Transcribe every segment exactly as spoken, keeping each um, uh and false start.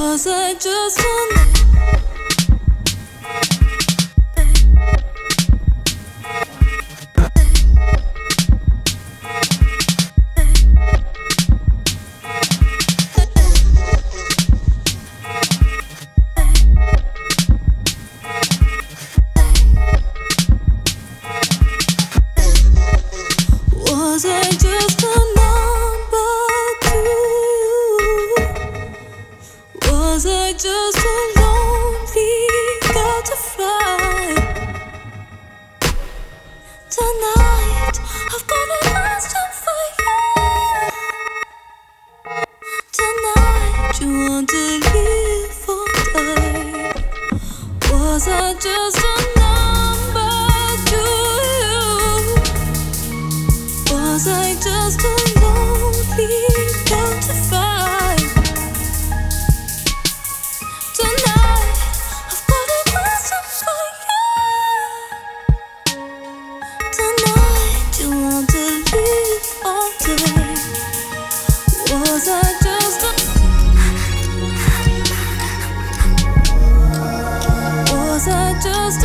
Was I just a Was I just a number to you? Was I just a lonely girl to fly? Tonight I've got a question for you. Tonight you want to live or die? Was I just a number to you? Was I just a lonely girl to find? Tonight, I've got a question for you. Tonight, you want to live all day? Was I just a Was I just a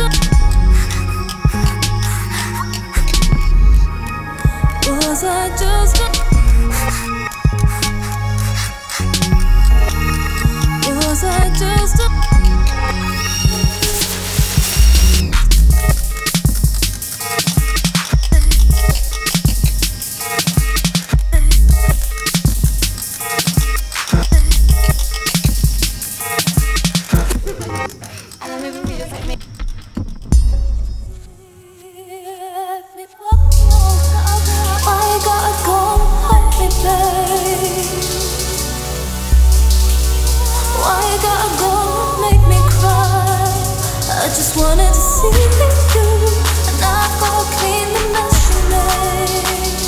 Was I just a Was I just a I don't even read it like me. Why you gotta go let me play? Why you gotta go make me cry? I just wanted to see you, and I gotta clean the mess you made.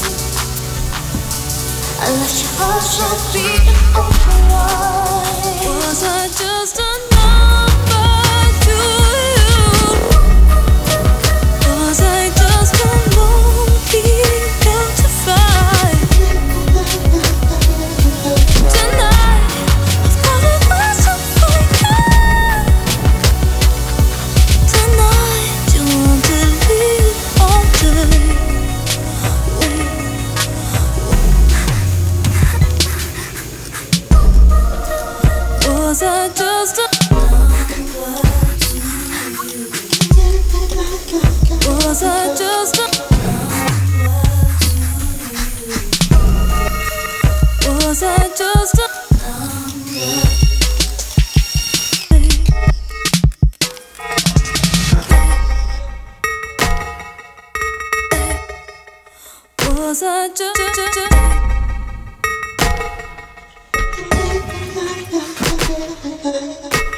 I left your heart shut beating open wide. Was I just a number to you? Was I just a lonely girl to find? Tonight, I've got a question for you. Tonight, you want to live all day. Was I just a Was I just a Was I just a Was I just